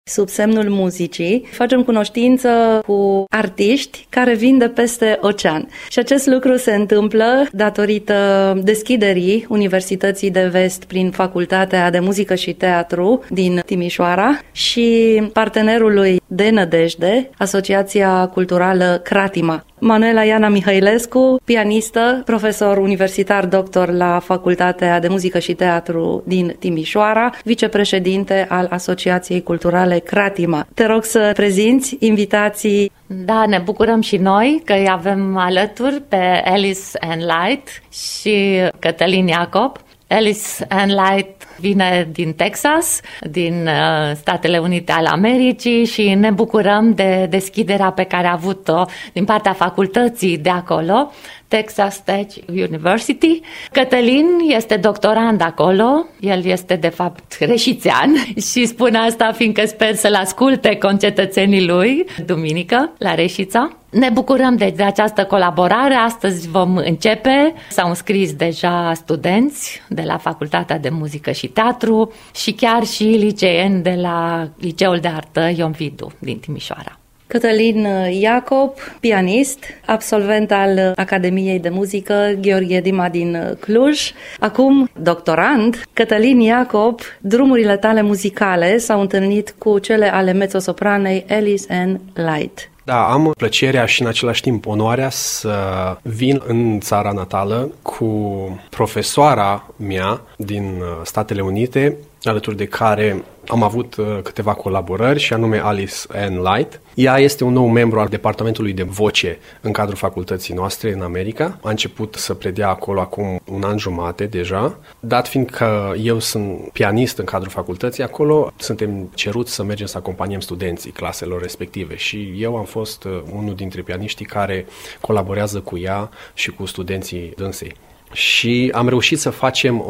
sub semnul muzicii. Facem cunoștință cu artiști care vin de peste ocean. Și acest lucru se întâmplă datorită deschiderii Universității de Vest prin Facultatea de Muzică și Teatru din Timișoara și partenerului de nădejde, Asociația Culturală Cratima. Manuela Iana Mihailescu, pianistă, profesor universitar doctor la Facultatea de Muzică și Teatru din Timișoara, vicepreședinte al Asociației Culturale Cratima. Te rog să prezinți invitații. Da, ne bucurăm și noi că îi avem alături pe Alice and Light și Cătălin Iacob. Alice and Light vine din Texas, din Statele Unite ale Americii și ne bucurăm de deschiderea pe care a avut-o din partea facultății de acolo, Texas Tech University. Cătălin este doctorand acolo, el este de fapt reșițean și spun asta fiindcă sper să-l asculte concetățenii lui duminică la Reșița. Ne bucurăm de această colaborare, astăzi vom începe, s-au înscris deja studenți de la Facultatea de Muzică și Teatru și chiar și liceeni de la Liceul de Artă Ion Vidu din Timișoara. Cătălin Iacob, pianist, absolvent al Academiei de Muzică Gheorghe Dima din Cluj, acum doctorand. Cătălin Iacob, drumurile tale muzicale s-au întâlnit cu cele ale mezzosopranei Alice and Light. Da, am plăcerea și în același timp onoarea să vin în țara natală cu profesoara mea din Statele Unite, alături de care am avut câteva colaborări, și anume Alice and Light. Ea este un nou membru al departamentului de voce în cadrul facultății noastre în America. A început să predea acolo acum un an jumate deja. Dat fiind că eu sunt pianist în cadrul facultății acolo, suntem ceruți să mergem să acompaniem studenții claselor respective și eu am fost unul dintre pianiștii care colaborează cu ea și cu studenții dânsei. Și am reușit să facem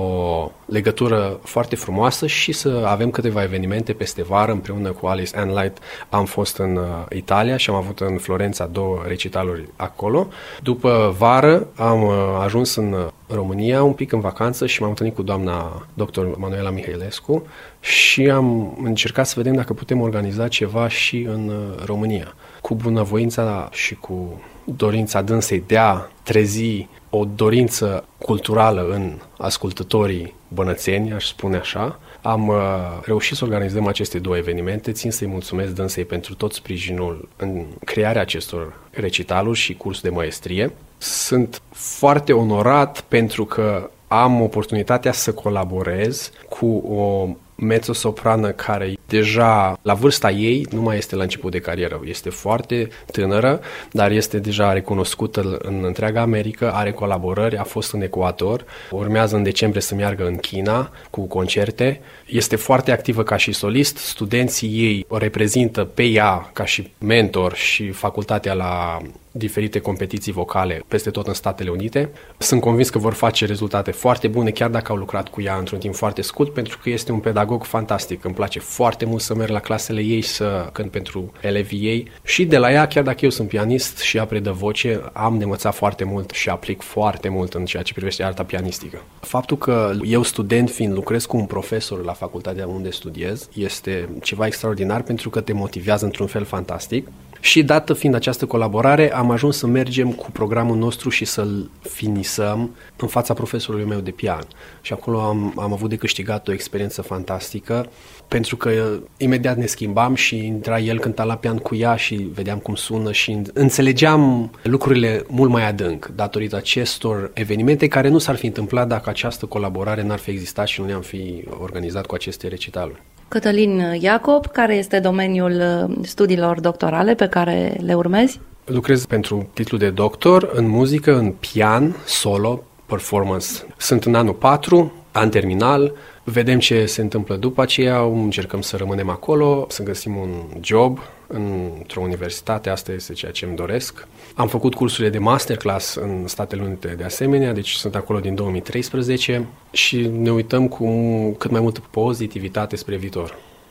o legătură foarte frumoasă și să avem câteva evenimente peste vară împreună cu Alice and Light. Am fost în Italia și am avut în Florența 2 recitaluri acolo. După vară am ajuns în România un pic în vacanță și m-am întâlnit cu doamna dr. Manuela Mihailescu și am încercat să vedem dacă putem organiza ceva și în România. Cu bunăvoința și cu dorința dânsei de a trezi o dorință culturală în ascultătorii bănățeni, aș spune așa, am reușit să organizăm aceste 2 evenimente. Țin să-i mulțumesc dânsei pentru tot sprijinul în crearea acestor recitaluri și curs de maestrie. Sunt foarte onorat pentru că am oportunitatea să colaborez cu o mezzosoprană care deja la vârsta ei nu mai este la început de carieră. Este foarte tânără, dar este deja recunoscută în întreaga America, are colaborări, a fost în Ecuador, urmează în decembrie să meargă în China cu concerte. Este foarte activă ca și solist, studenții ei o reprezintă pe ea ca și mentor și facultatea la diferite competiții vocale peste tot în Statele Unite. Sunt convins că vor face rezultate foarte bune, chiar dacă au lucrat cu ea într-un timp foarte scurt, pentru că este un pedagog fantastic. Îmi place foarte mult să merg la clasele ei, să cânt pentru elevii ei și de la ea, chiar dacă eu sunt pianist și ea predă voce, am de învățat foarte mult și aplic foarte mult în ceea ce privește arta pianistică. Faptul că eu, student fiind, lucrez cu un profesor la facultatea unde studiez, este ceva extraordinar pentru că te motivează într-un fel fantastic. Și dată fiind această colaborare, am ajuns să mergem cu programul nostru și să-l finisăm în fața profesorului meu de pian. Și acolo am avut de câștigat o experiență fantastică, pentru că imediat ne schimbam și intra el, cânta la pian cu ea și vedeam cum sună și înțelegeam lucrurile mult mai adânc, datorită acestor evenimente care nu s-ar fi întâmplat dacă această colaborare n-ar fi existat și nu ne-am fi organizat cu aceste recitaluri. Cătălin Iacob, care este domeniul studiilor doctorale pe care le urmezi? Lucrez pentru titlul de doctor în muzică, în pian, solo, performance. Sunt în anul 4, an terminal, vedem ce se întâmplă după aceea, încercăm să rămânem acolo, să găsim un job într-o universitate, asta este ceea ce îmi doresc. Am făcut cursurile de masterclass în Statele Unite de asemenea, deci sunt acolo din 2013 și ne uităm cu cât mai multă pozitivitate spre viitor.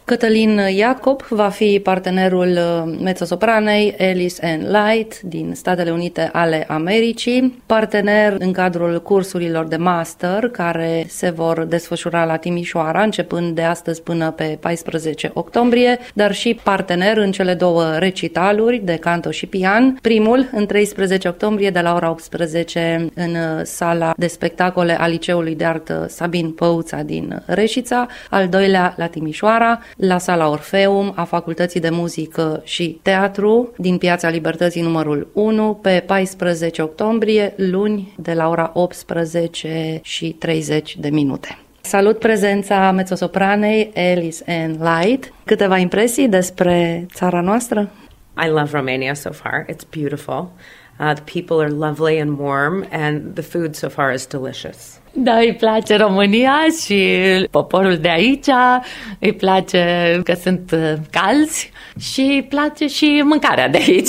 Cătălin Iacob va fi partenerul mezzosopranei Alice Ann Light din Statele Unite ale Americii, partener în cadrul cursurilor de master care se vor desfășura la Timișoara începând de astăzi până pe 14 octombrie, dar și partener în cele două recitaluri de canto și pian, primul în 13 octombrie de la ora 18 în sala de spectacole a Liceului de Artă Sabin Păuța din Reșița, al doilea la Timișoara, la sala Orfeum a Facultății de Muzică și Teatru din Piața Libertății numărul 1 pe 14 octombrie, luni, de la ora 18 și 30 de minute. Salut prezența mezzosopranei Alice Ann Light. Câteva impresii despre țara noastră? I love Romania so far. It's beautiful. The people are lovely and warm and the food so far is delicious. Da, îi place România și poporul de aici, îi place că sunt calzi și îi place și mâncarea de aici.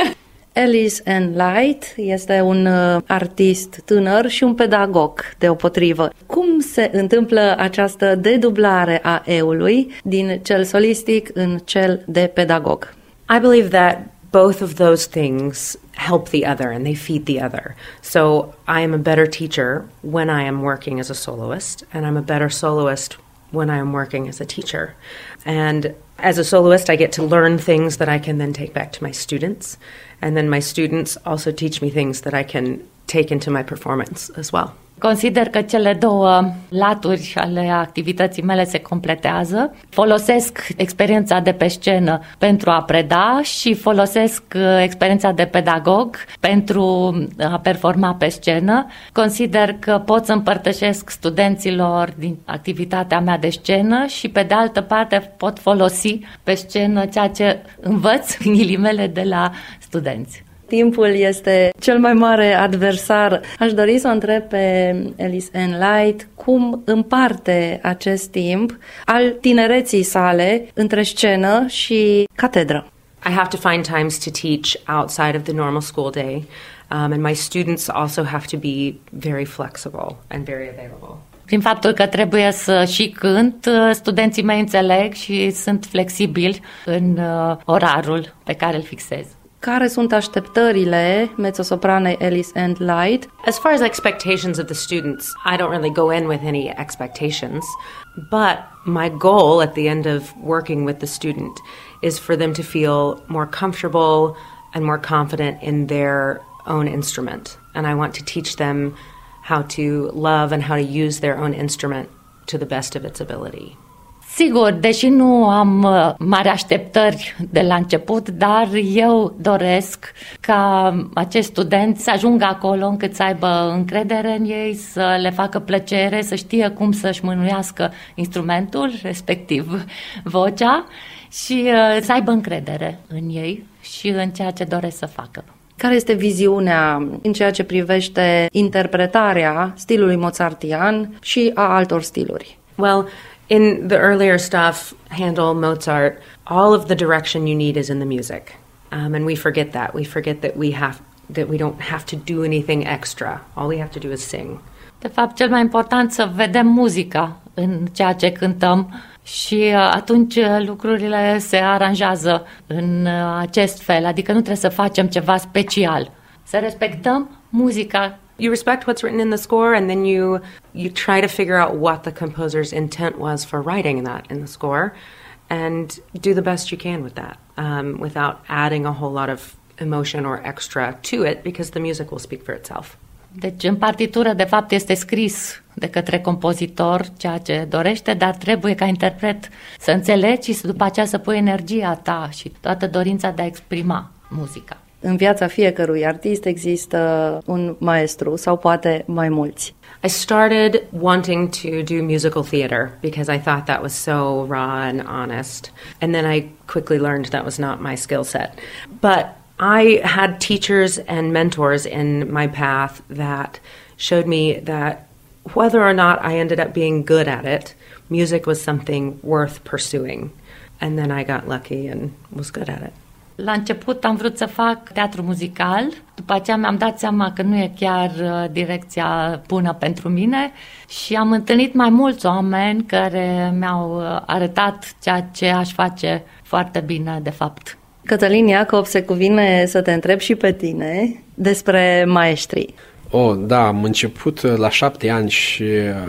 Alice Ann Light este un artist tânăr și un pedagog deopotrivă. Cum se întâmplă această dedublare a eului din cel solistic în cel de pedagog? I believe that both of those things help the other and they feed the other. So I am a better teacher when I am working as a soloist, and I'm a better soloist when I am working as a teacher. And as a soloist, I get to learn things that I can then take back to my students, and then my students also teach me things that I can take into my performance as well. Consider că cele două laturi ale activității mele se completează. Folosesc experiența de pe scenă pentru a preda și folosesc experiența de pedagog pentru a performa pe scenă. Consider că pot să împărtășesc studenților din activitatea mea de scenă și pe de altă parte pot folosi pe scenă ceea ce învăț în ghilimele de la studenți. Timpul este cel mai mare adversar. Aș dori să o întreb pe Alice Ann Light cum împarte acest timp al tinereții sale între scenă și catedră. I have to find times to teach outside of the normal school day, and my students also have to be very flexible and very available. Prin faptul că trebuie să și cânt, studenții mei înțeleg și sunt flexibili în orarul pe care îl fixez. Care sunt așteptările mezzosopranei Alice Ann Light? As far as expectations of the students, I don't really go in with any expectations, but my goal at the end of working with the student is for them to feel more comfortable and more confident in their own instrument. And I want to teach them how to love and how to use their own instrument to the best of its ability. Sigur, deși nu am mari așteptări de la început, dar eu doresc ca acești studenți să ajungă acolo încât să aibă încredere în ei, să le facă plăcere, să știe cum să-și mânuiască instrumentul, respectiv vocea, și să aibă încredere în ei și în ceea ce doresc să facă. Care este viziunea în ceea ce privește interpretarea stilului mozartian și a altor stiluri? Well, in the earlier stuff, Handel, Mozart, all of the direction you need is in the music. And we forget that. We forget that we don't have to do anything extra. All we have to do is sing. De fapt, cel mai important să vedem muzica în ceea ce cântăm și atunci lucrurile se aranjează în acest fel, adică nu trebuie să facem ceva special. Să respectăm muzica. You respect what's written in the score, and then you try to figure out what the composer's intent was for writing that in the score, and do the best you can with that, without adding a whole lot of emotion or extra to it, because the music will speak for itself. Deci în partitură, de fapt, este scris de către compozitor ceea ce dorește, dar trebuie ca interpret să înțelegi și după aceea să pui energia ta și toată dorința de a exprima muzica. În viața fiecărui artist există un maestru sau poate mai mulți. I started wanting to do musical theater because I thought that was so raw and honest. And then I quickly learned that was not my skill set. But I had teachers and mentors in my path that showed me that whether or not I ended up being good at it, music was something worth pursuing. And then I got lucky and was good at it. La început am vrut să fac teatru muzical, după aceea mi-am dat seama că nu e chiar direcția bună pentru mine și am întâlnit mai mulți oameni care mi-au arătat ceea ce aș face foarte bine de fapt. Cătălin Iacob, se cuvine să te întreb și pe tine despre maestrii. Da, am început la 7 ani și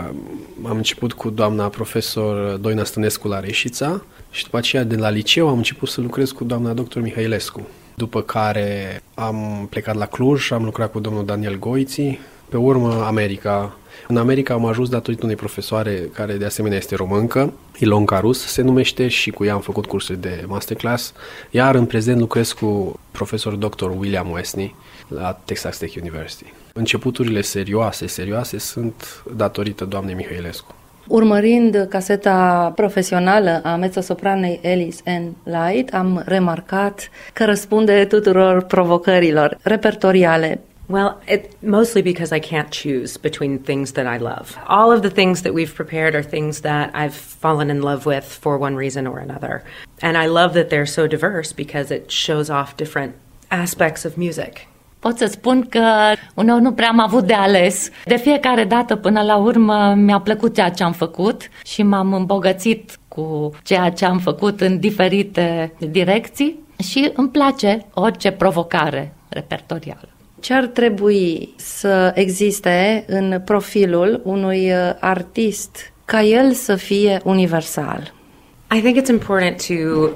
am început cu doamna profesor Doina Stănescu la Reșița și după aceea de la liceu am început să lucrez cu doamna doctor Mihailescu. După care am plecat la Cluj, am lucrat cu domnul Daniel Goiții, pe urmă America. În America am ajuns datorită unei profesoare care de asemenea este româncă, Ilonca Rus se numește, și cu ea am făcut cursuri de masterclass, iar în prezent lucrez cu profesorul dr. William Westney la Texas Tech University. Începuturile serioase sunt datorită doamnei Mihailescu. Urmărind caseta profesională a mezzosopranei Alice Ann Light, am remarcat că răspunde tuturor provocărilor repertoriale. Well, mostly because I can't choose between things that I love. All of the things that we've prepared are things that I've fallen in love with for one reason or another. And I love that they're so diverse because it shows off different aspects of music. Pot să spun că uneori nu prea am avut de ales. De fiecare dată, până la urmă, mi-a plăcut ceea ce am făcut și m-am îmbogățit cu ceea ce am făcut în diferite direcții și îmi place orice provocare repertorială. Ce ar trebui să existe în profilul unui artist ca el să fie universal? I think it's important to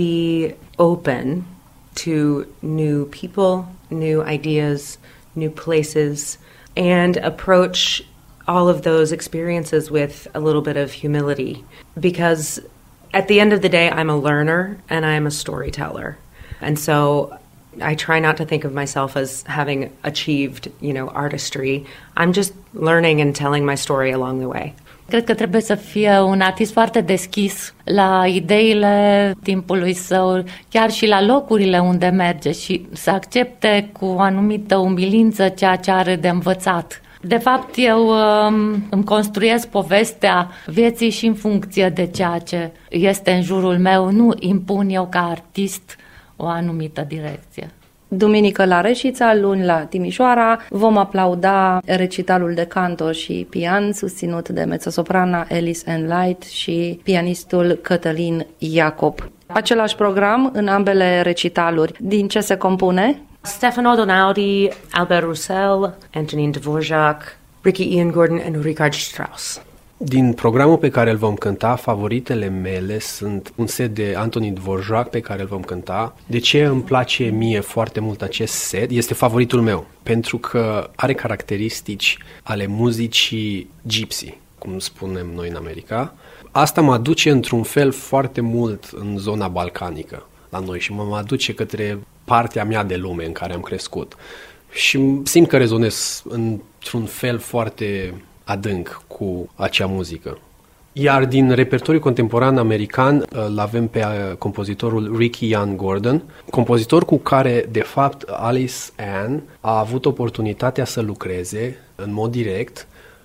be open to new people, new ideas, new places, and approach all of those experiences with a little bit of humility. Because at the end of the day, I'm a learner and I'm a storyteller. And so I try not to think of myself as having achieved, artistry. I'm just learning and telling my story along the way. Cred că trebuie să fie un artist foarte deschis la ideile timpului său, chiar și la locurile unde merge și să accepte cu o anumită umilință ceea ce are de învățat. De fapt, eu îmi construiesc povestea vieții și în funcție de ceea ce este în jurul meu. Nu impun eu ca artist o anumită direcție. Duminică la Reșița, luni la Timișoara, vom aplauda recitalul de canto și pian susținut de mezzosoprana Alice Ann Light și pianistul Cătălin Iacob. Același program în ambele recitaluri. Din ce se compune? Stefano Donaudi, Albert Roussel, Antonin Dvorak, Ricky Ian Gordon and Richard Strauss. Din programul pe care îl vom cânta, favoritele mele sunt un set de Antonin Dvorak pe care îl vom cânta. De ce îmi place mie foarte mult acest set? Este favoritul meu, pentru că are caracteristici ale muzicii gypsy, cum spunem noi în America. Asta mă aduce într-un fel foarte mult în zona balcanică la noi și mă aduce către partea mea de lume în care am crescut. Și simt că rezonez într-un fel foarte adânc cu acea muzică. Iar din repertoriul contemporan american îl avem pe compozitorul Ricky Ian Gordon, compozitor cu care, de fapt, Alice Ann a avut oportunitatea să lucreze în mod direct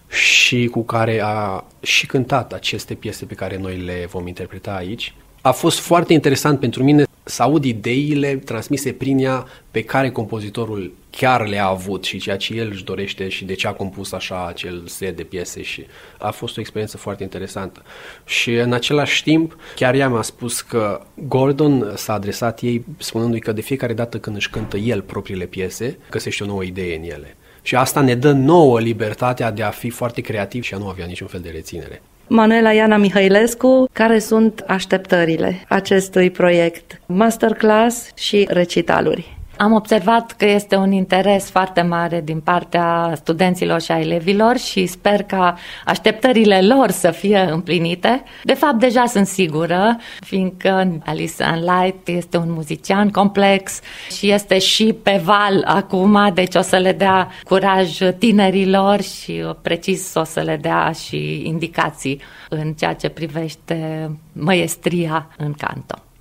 și cu care a și cântat aceste piese pe care noi le vom interpreta aici. A fost foarte interesant pentru mine să aud ideile transmise prin ea pe care compozitorul chiar le-a avut și ceea ce el își dorește și de ce a compus așa acel set de piese și a fost o experiență foarte interesantă. Și în același timp, chiar ea mi-a spus că Gordon s-a adresat ei spunându-i că de fiecare dată când își cântă el propriile piese, găsește o nouă idee în ele. Și asta ne dă nouă libertatea de a fi foarte creativi și a nu avea niciun fel de reținere. Manuela Iana Mihailescu, care sunt așteptările acestui proiect? Masterclass și recitaluri. Am observat că este un interes foarte mare din partea studenților și a elevilor și sper ca așteptările lor să fie împlinite. De fapt, deja sunt sigură, fiindcă Alice Ann Light este un muzician complex și este și pe val acum, deci o să le dea curaj tinerilor și precis o să le dea și indicații în ceea ce privește măiestria în canto.